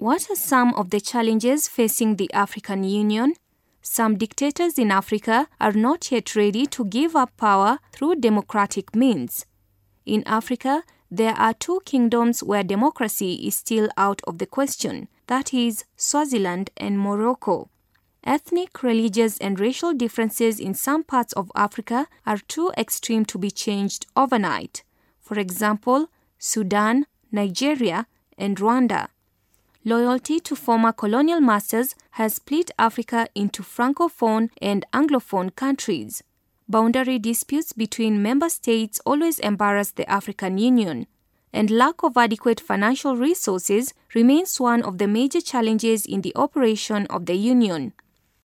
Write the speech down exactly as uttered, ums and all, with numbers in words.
What are some of the challenges facing the African Union? Some dictators in Africa are not yet ready to give up power through democratic means. In Africa, there are two kingdoms where democracy is still out of the question, that is, Swaziland and Morocco. Ethnic, religious, and racial differences in some parts of Africa are too extreme to be changed overnight. For example, Sudan, Nigeria, and Rwanda. Loyalty to former colonial masters has split Africa into Francophone and Anglophone countries. Boundary disputes between member states always embarrass the African Union, and lack of adequate financial resources remains one of the major challenges in the operation of the Union.